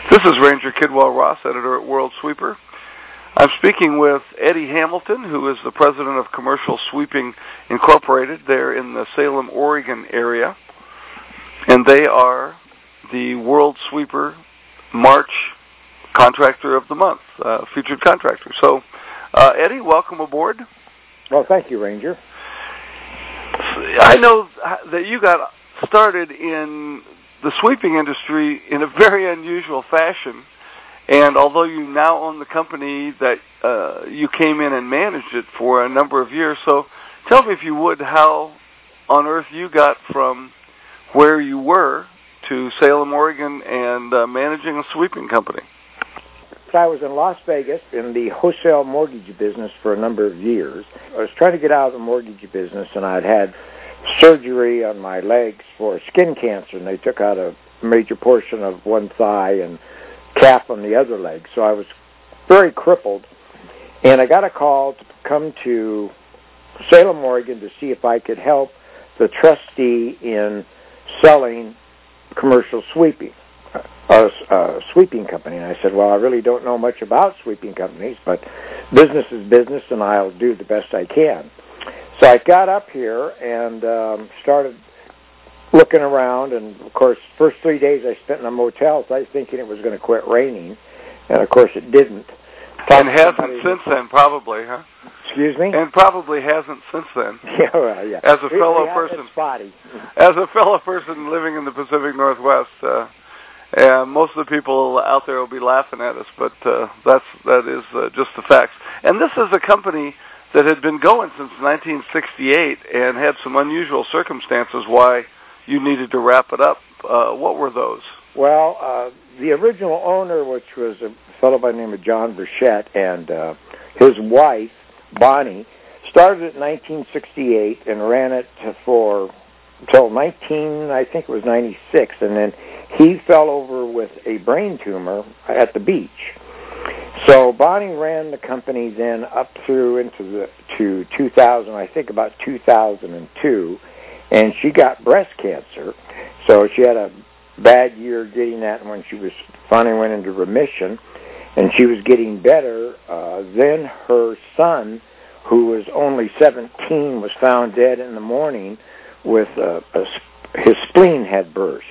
This is Ranger Kidwell Ross, editor at World Sweeper. I'm speaking with Eddie Hamilton, who is the president of Commercial Sweeping Incorporated. They're in the Salem, Oregon area, and they are the World Sweeper March Contractor of the Month, featured contractor. So, Eddie, welcome aboard. Well, thank you, Ranger. I know that you got started in the sweeping industry in a very unusual fashion, and although you now own the company, that you came in and managed it for a number of years. So tell me, if you would, how on earth you got from where you were to Salem, Oregon, and managing a sweeping company. I was in Las Vegas in the wholesale mortgage business for a number of years. I was trying to get out of the mortgage business, and I'd had surgery on my legs for skin cancer, and they took out a major portion of one thigh and calf on the other leg. So I was very crippled, and I got a call to come to Salem, Oregon to see if I could help the trustee in selling commercial sweeping. A sweeping company. And I said, well, I really don't know much about sweeping companies, but business is business, and I'll do the best I can. So I got up here and started looking around, and, of course, first 3 days I spent in a motel, so I was thinking it was going to quit raining, and, of course, it didn't. And hasn't since then, probably, huh? Excuse me? And probably hasn't since then. Yeah, well, yeah. As a fellow person, spotty. As a fellow person living in the Pacific Northwest, most of the people out there will be laughing at us, but that is just the facts. And this is a company that had been going since 1968 and had some unusual circumstances why you needed to wrap it up. What were those? Well, the original owner, which was a fellow by the name of John Burchett, and his wife, Bonnie, started it in 1968 and ran it until 96, and then he fell over with a brain tumor at the beach. So Bonnie ran the company then up through to 2000, I think about 2002, and she got breast cancer. So she had a bad year getting that, and when she was finally went into remission, and she was getting better, then her son, who was only 17, was found dead in the morning with his spleen had burst.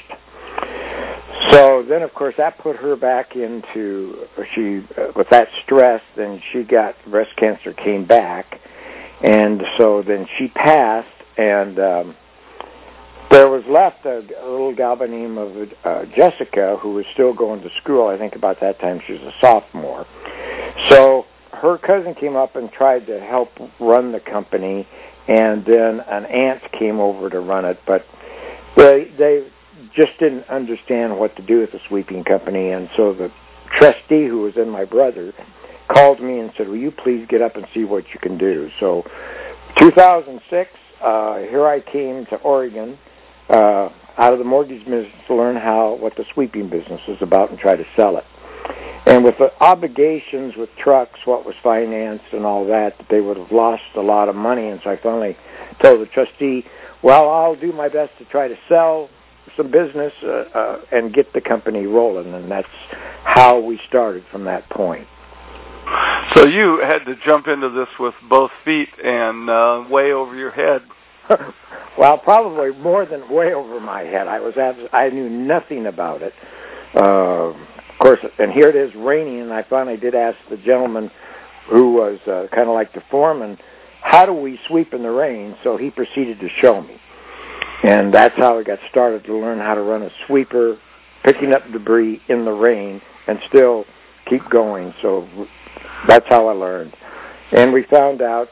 So then, of course, that put her back into, with that stress, then she got, breast cancer came back, and so then she passed, and there was left a little gal by the name of Jessica, who was still going to school. I think about that time she was a sophomore. So her cousin came up and tried to help run the company, and then an aunt came over to run it, but they just didn't understand what to do with the sweeping company, and so the trustee, who was then my brother, called me and said, will you please get up and see what you can do? So 2006, here I came to Oregon out of the mortgage business to learn what the sweeping business was about and try to sell it. And with the obligations with trucks, what was financed and all that, they would have lost a lot of money, and so I finally told the trustee, well, I'll do my best to try to sell some business and get the company rolling, and that's how we started from that point. So you had to jump into this with both feet and way over your head. Well, probably more than way over my head. I knew nothing about it. Of course, and here it is raining, and I finally did ask the gentleman who was kind of like the foreman, how do we sweep in the rain? So he proceeded to show me. And that's how I got started to learn how to run a sweeper, picking up debris in the rain, and still keep going. So that's how I learned. And we found out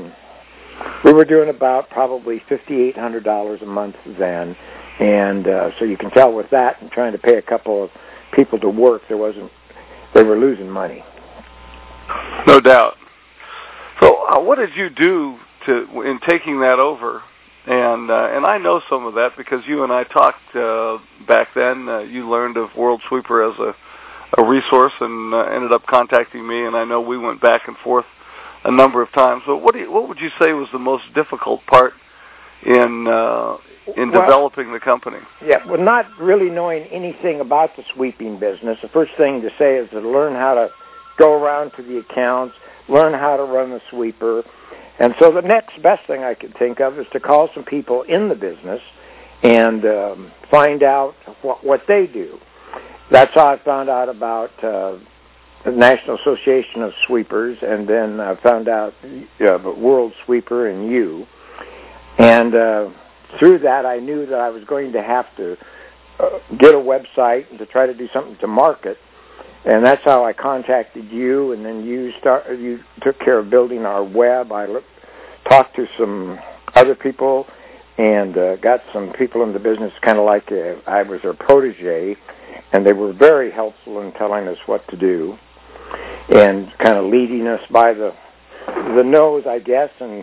we were doing about probably $5,800 a month then. And so you can tell with that and trying to pay a couple of people to work, they were losing money. No doubt. So what did you do in taking that over? And I know some of that because you and I talked back then. You learned of World Sweeper as a resource and ended up contacting me, and I know we went back and forth a number of times. So what would you say was the most difficult part in developing the company? Yeah, well, not really knowing anything about the sweeping business, the first thing to say is to learn how to go around to the accounts, learn how to run the sweeper. And so the next best thing I could think of is to call some people in the business and find out what they do. That's how I found out about the National Association of Sweepers, and then I found out World Sweeper and you. And through that, I knew that I was going to have to get a website and to try to do something to market. And that's how I contacted you, and then you took care of building our web. I talked to some other people and got some people in the business kind of like I was their protege, and they were very helpful in telling us what to do and kind of leading us by the nose, I guess. And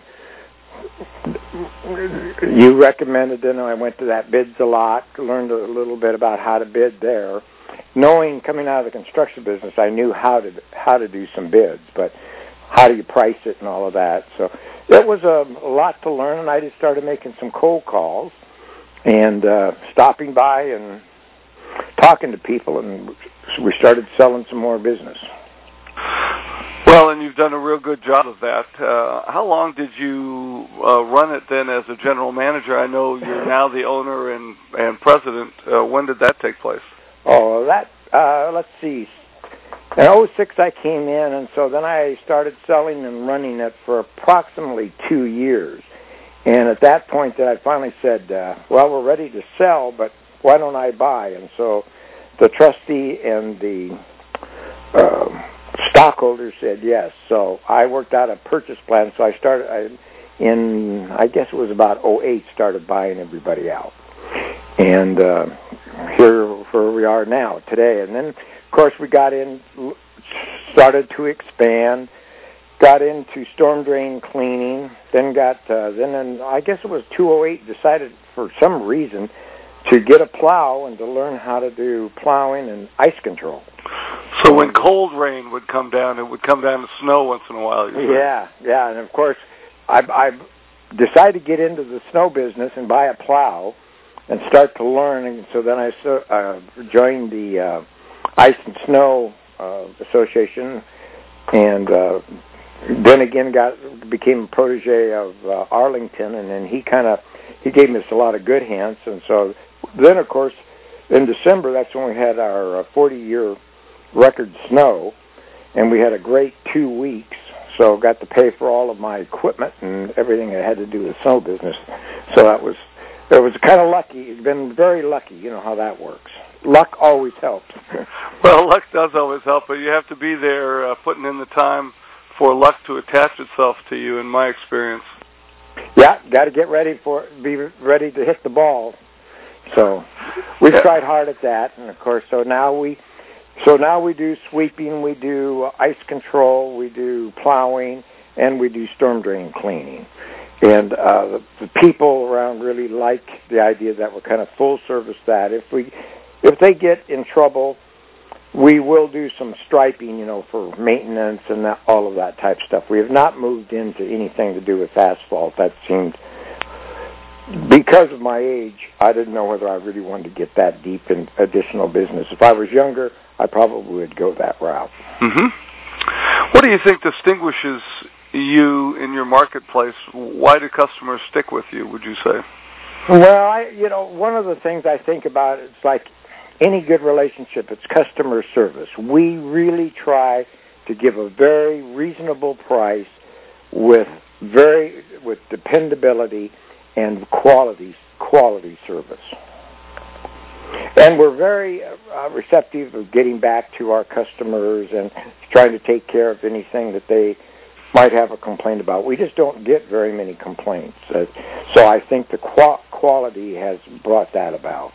you recommended it, and I went to that Bids a Lot, learned a little bit about how to bid there. Knowing coming out of the construction business, I knew how to do some bids, but how do you price it and all of that? So it was a lot to learn, and I just started making some cold calls and stopping by and talking to people, and we started selling some more business. Well, and you've done a real good job of that. How long did you run it then as a general manager? I know you're now the owner and president. When did that take place? Oh, let's see. In 2006 I came in, and so then I started selling and running it for approximately 2 years. And at that point that I finally said, well, we're ready to sell, but why don't I buy? And so the trustee and the stockholders said yes. So I worked out a purchase plan, so I started I guess it was about 2008, started buying everybody out. And here where we are now, today. And then, of course, we started to expand, got into storm drain cleaning, then in, I guess it was 2008, decided for some reason to get a plow and to learn how to do plowing and ice control. So when cold rain would come down, it would come down to snow once in a while. Yeah, and of course, I decided to get into the snow business and buy a plow and start to learn. And so then I joined the Ice and Snow Association, and then again became a protege of Arlington, and then he gave us a lot of good hints. And so then, of course, in December, that's when we had our 40-year record snow, and we had a great 2 weeks. So got to pay for all of my equipment and everything that had to do with snow business. So it was kind of lucky. It's been very lucky. You know how that works. Luck always helps. Well, luck does always help, but you have to be there putting in the time for luck to attach itself to you, in my experience. Yeah, got to get ready be ready to hit the ball. So we've tried hard at that, and of course, so now we do sweeping, we do ice control, we do plowing, and we do storm drain cleaning. And the people around really like the idea that we're kind of full service. That if they get in trouble, we will do some striping, for maintenance and all of that type of stuff. We have not moved into anything to do with asphalt. That seemed, because of my age, I didn't know whether I really wanted to get that deep in additional business. If I was younger, I probably would go that route. Mm-hmm. What do you think distinguishes you in your marketplace? Why do customers stick with you, would you say? Well, one of the things I think about, it's like any good relationship, it's customer service. We really try to give a very reasonable price with dependability and quality service. And we're very receptive of getting back to our customers and trying to take care of anything that they might have a complaint about. We just don't get very many complaints. So I think the quality has brought that about.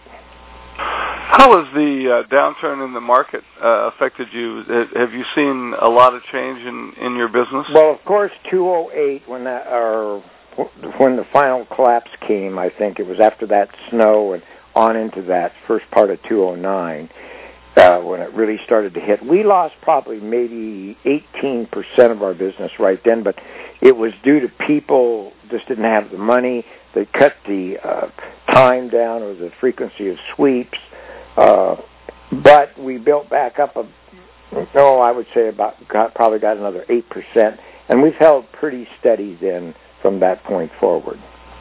How has the downturn in the market affected you? Have you seen a lot of change in your business? Well, of course, 2008, when the final collapse came, I think it was after that snow and on into that first part of 2009, when it really started to hit. We lost probably maybe 18% of our business right then, but it was due to people just didn't have the money. They cut the time down or the frequency of sweeps. But we built back up I would say probably got another 8%, and we've held pretty steady then from that point forward.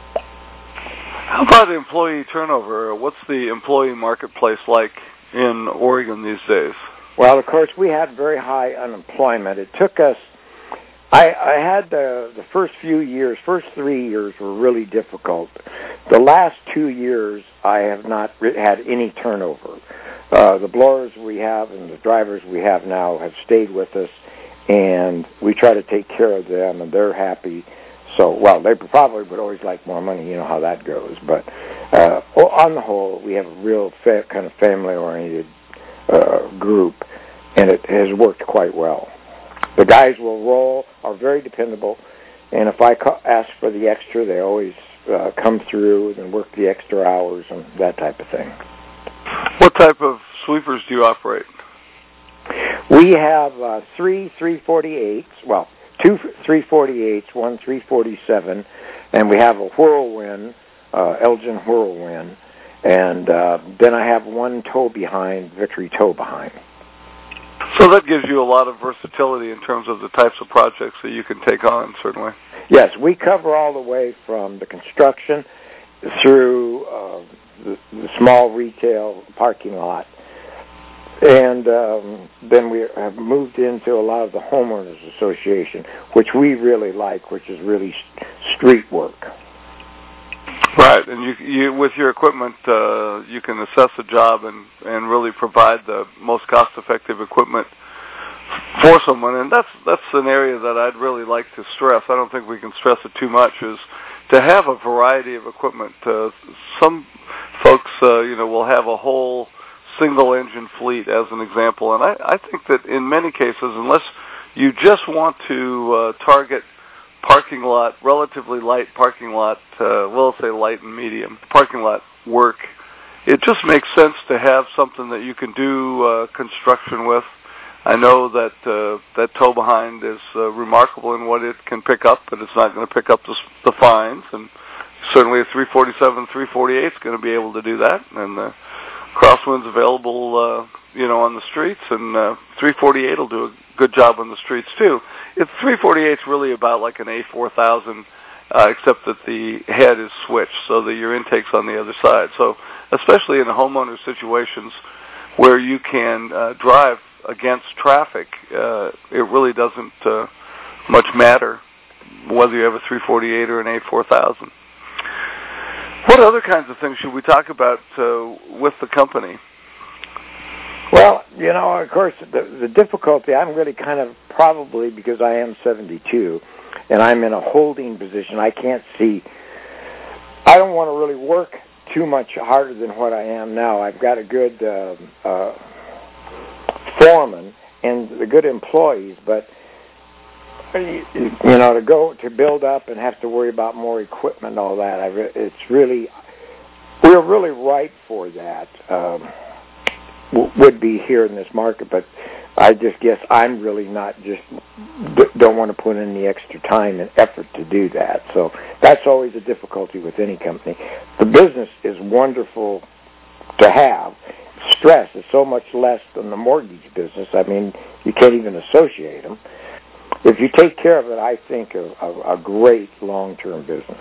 How about employee turnover? What's the employee marketplace like in Oregon these days? Well, of course, we had very high unemployment. It took us, I had the first 3 years were really difficult. The last 2 years, I have not had any turnover. The blowers we have and the drivers we have now have stayed with us, and we try to take care of them, and they're happy. So, they probably would always like more money. You know how that goes. But on the whole, we have a real kind of family-oriented group, and it has worked quite well. The guys will roll, are very dependable, and if I ask for the extra, they always come through and work the extra hours and that type of thing. What type of sweepers do you operate? We have 3 348s, 2 348s, 1 347, and we have a Whirlwind, Elgin Whirlwind, and then I have one tow-behind, Victory tow-behind. So that gives you a lot of versatility in terms of the types of projects that you can take on, certainly. Yes, we cover all the way from the construction through the small retail parking lot. And then we have moved into a lot of the homeowners association, which we really like, which is really street work. Right, and you with your equipment, you can assess a job and really provide the most cost-effective equipment for someone, and that's an area that I'd really like to stress. I don't think we can stress it too much, is to have a variety of equipment. Some folks, will have a whole single-engine fleet, as an example, and I think that in many cases, unless you just want to target parking lot, relatively light parking lot, we'll say light and medium parking lot work, it just makes sense to have something that you can do construction with. I know that that tow-behind is remarkable in what it can pick up, but it's not going to pick up the fines, and certainly a 347, 348 is going to be able to do that, and the Crosswind's available, on the streets, and 348 will do a good job on the streets too. 348 is really about like an A4000, except that the head is switched so that your intake's on the other side. So especially in the homeowner situations where you can drive against traffic, it really doesn't much matter whether you have a 348 or an A4000. What other kinds of things should we talk about with the company? Well, of course, the difficulty, I'm really kind of probably, because I am 72, and I'm in a holding position, I can't see, I don't want to really work too much harder than what I am now. I've got a good foreman and the good employees, but to build up and have to worry about more equipment and all that, we're really ripe for that. Would be here in this market, but I just guess I'm really don't want to put in the extra time and effort to do that. So that's always a difficulty with any company. The business is wonderful to have. Stress is so much less than the mortgage business. I mean, you can't even associate them. If you take care of it, I think a great long-term business.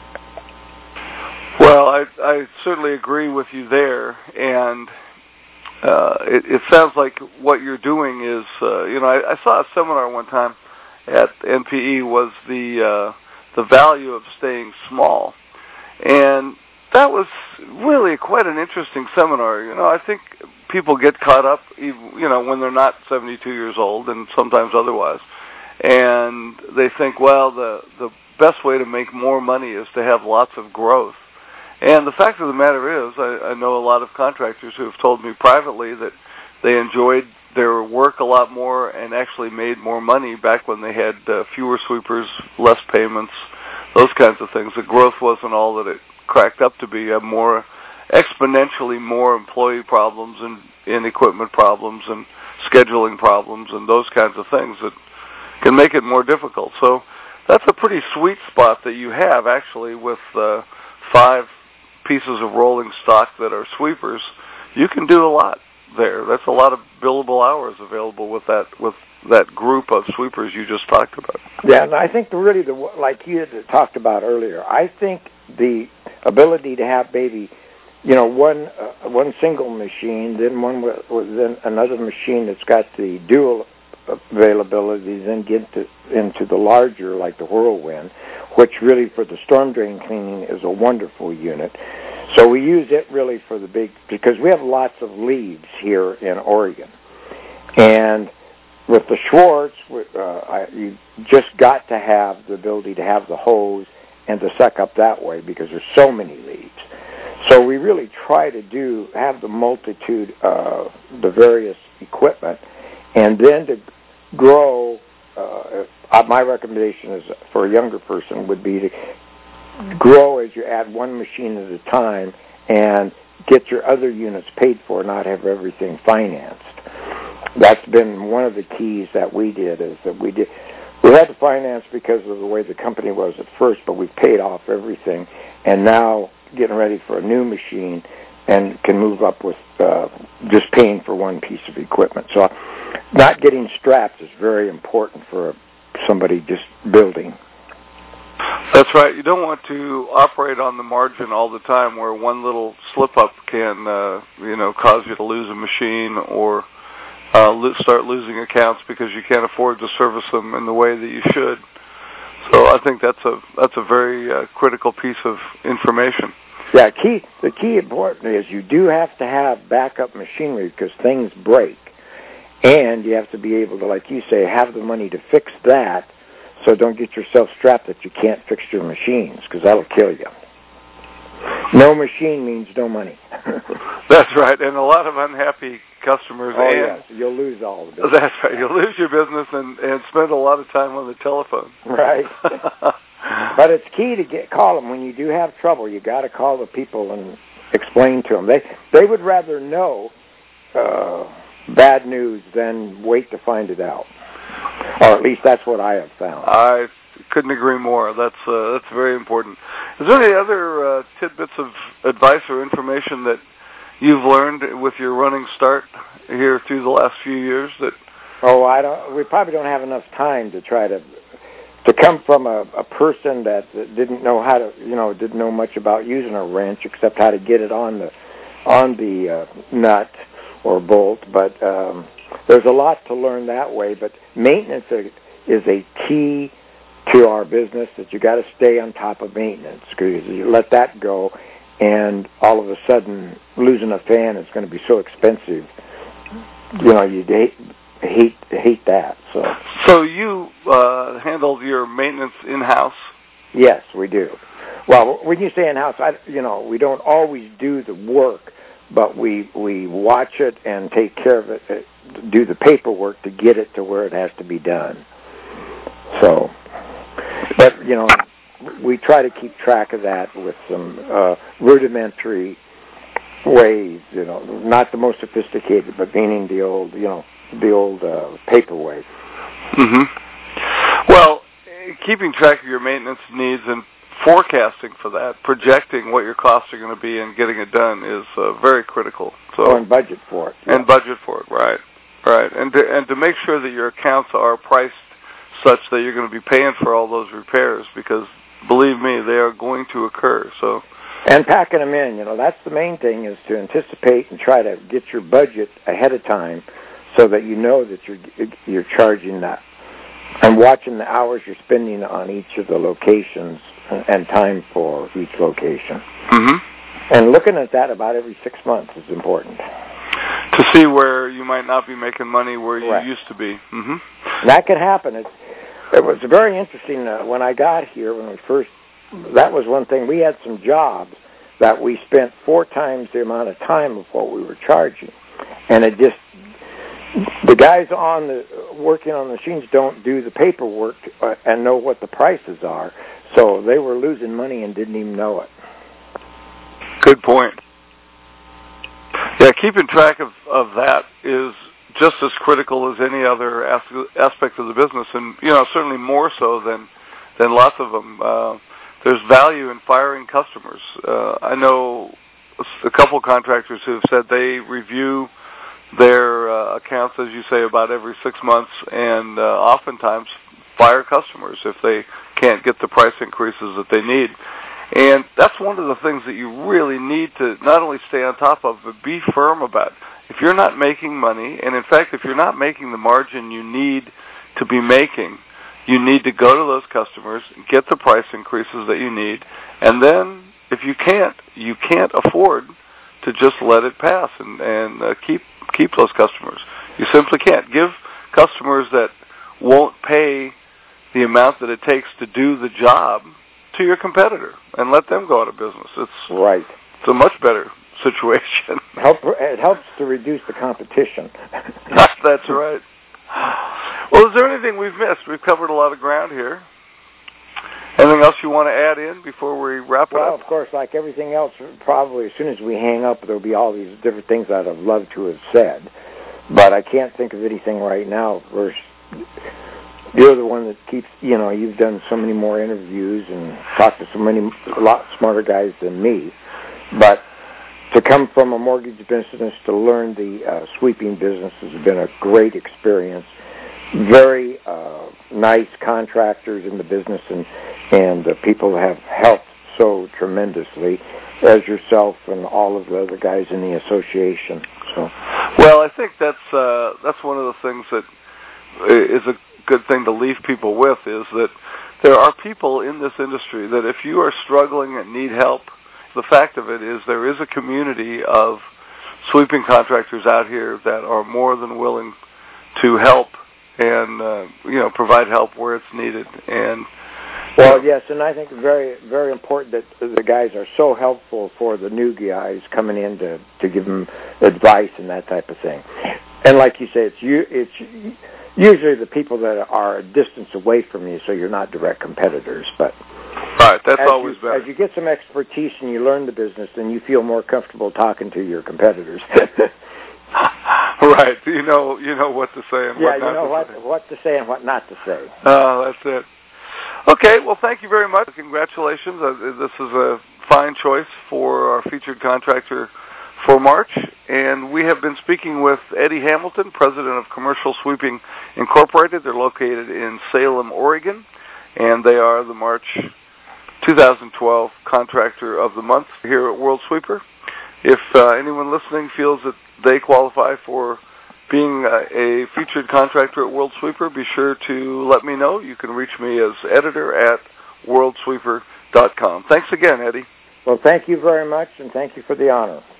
Well, I certainly agree with you there, and it sounds like what you're doing is, I saw a seminar one time at NPE was the value of staying small, and that was really quite an interesting seminar. I think people get caught up, when they're not 72 years old, and sometimes otherwise, and they think, well, the best way to make more money is to have lots of growth. And the fact of the matter is, I know a lot of contractors who have told me privately that they enjoyed their work a lot more and actually made more money back when they had fewer sweepers, less payments, those kinds of things. The growth wasn't all that it cracked up to be. Exponentially more employee problems and equipment problems and scheduling problems and those kinds of things that can make it more difficult. So that's a pretty sweet spot that you have, actually, with 5 pieces of rolling stock that are sweepers, you can do a lot there. That's a lot of billable hours available with that group of sweepers you just talked about. Yeah, and I think like you had talked about earlier, I think the ability to have maybe, one single machine, then another machine that's got the dual availability, then get into the larger, like the Whirlwind, which really for the storm drain cleaning is a wonderful unit. So we use it really for the big, because we have lots of leads here in Oregon. And with the Schwartz, you just got to have the ability to have the hose and to suck up that way because there's so many leads. So we really try to have the multitude of the various equipment, and then to grow. My recommendation is for a younger person would be to grow as you add one machine at a time and get your other units paid for, not have everything financed. That's been one of the keys that we did, is that we had to finance because of the way the company was at first, but we've paid off everything, and now getting ready for a new machine and can move up with just paying for one piece of equipment. So not getting strapped is very important for somebody just building. That's right. You don't want to operate on the margin all the time where one little slip-up can, cause you to lose a machine or start losing accounts because you can't afford to service them in the way that you should. So I think that's a very critical piece of information. Yeah, the key important is you do have to have backup machinery because things break. And you have to be able to, like you say, have the money to fix that, so don't get yourself strapped that you can't fix your machines, because that'll kill you. No machine means no money. That's right, and a lot of unhappy customers. Oh, yes, you'll lose all of it. That's right, you'll lose your business and spend a lot of time on the telephone. Right. But it's key to call them. When you do have trouble, you got to call the people and explain to them. They would rather know bad news than wait to find it out. Or at least that's what I have found. I couldn't agree more. That's very important. Is there any other tidbits of advice or information that you've learned with your running start here through the last few years? We probably don't have enough time to try to come from a person that didn't know how to, didn't know much about using a wrench except how to get it on the nut or bolt. But there's a lot to learn that way. But maintenance is a key to our business, that you got to stay on top of maintenance, because you let that go, and all of a sudden losing a fan is going to be so expensive. You'd hate that. So you handle your maintenance in-house? Yes, we do. Well, when you say in-house, we don't always do the work, but we watch it and take care of it, do the paperwork to get it to where it has to be done. So, but, we try to keep track of that with some rudimentary ways, not the most sophisticated, but meaning the old paper way. Mm-hmm. Well, keeping track of your maintenance needs and forecasting for that, projecting what your costs are going to be and getting it done is very critical. So, and budget for it. And budget for it, right. And to make sure that your accounts are priced such that you're going to be paying for all those repairs, because believe me, they are going to occur. So. And packing them in, that's the main thing, is to anticipate and try to get your budget ahead of time so that you know that you're charging that, and watching the hours you're spending on each of the locations and time for each location. Mm-hmm. And looking at that about every 6 months is important. To see where you might not be making money where you used to be. Mm-hmm. And that could happen. It was very interesting when I got here, that was one thing. We had some jobs that we spent 4 times the amount of time of what we were charging. And the guys working on the machines don't do the paperwork and know what the prices are. So they were losing money and didn't even know it. Good point. Yeah, keeping track of that is just as critical as any other aspect of the business, and certainly more so than lots of them. there's value in firing customers. I know a couple contractors who have said they review their accounts, as you say, about every 6 months, and oftentimes fire customers if they can't get the price increases that they need. And that's one of the things that you really need to not only stay on top of, but be firm about. If you're not making money, and in fact, if you're not making the margin you need to be making, you need to go to those customers, get the price increases that you need, and then if you can't afford to just let it pass and keep those customers. You simply can't. Give customers that won't pay the amount that it takes to do the job to your competitor and let them go out of business. Right. It's a much better situation. It helps to reduce the competition. That's right. Well, is there anything we've missed? We've covered a lot of ground here. Anything else you want to add in before we wrap it up? Well, of course, like everything else, probably as soon as we hang up, there'll be all these different things I'd have loved to have said. But I can't think of anything right now. You're the one that keeps, you've done so many more interviews and talked to a lot smarter guys than me. But to come from a mortgage business to learn the sweeping business has been a great experience. Very nice contractors in the business, and people have helped so tremendously, as yourself and all of the other guys in the association. So, well, I think that's one of the things that is a good thing to leave people with, is that there are people in this industry that if you are struggling and need help, the fact of it is there is a community of sweeping contractors out here that are more than willing to help and provide help where it's needed. And well, yes, and I think very, very important that the guys are so helpful for the new guys coming in to give them advice and that type of thing. And like you say, it's usually the people that are a distance away from you, so you're not direct competitors. But right, that's always better. As you get some expertise and you learn the business, then you feel more comfortable talking to your competitors. Right, you know what to say and what not to say. Yeah, you know what to say and what not to say. That's it. Okay, well, thank you very much. Congratulations. This is a fine choice for our featured contractor for March. And we have been speaking with Eddie Hamilton, president of Commercial Sweeping Incorporated. They're located in Salem, Oregon, and they are the March 2012 Contractor of the Month here at World Sweeper. If anyone listening feels that they qualify for being a featured contractor at World Sweeper, be sure to let me know. You can reach me as editor at worldsweeper.com. Thanks again, Eddie. Well, thank you very much, and thank you for the honor.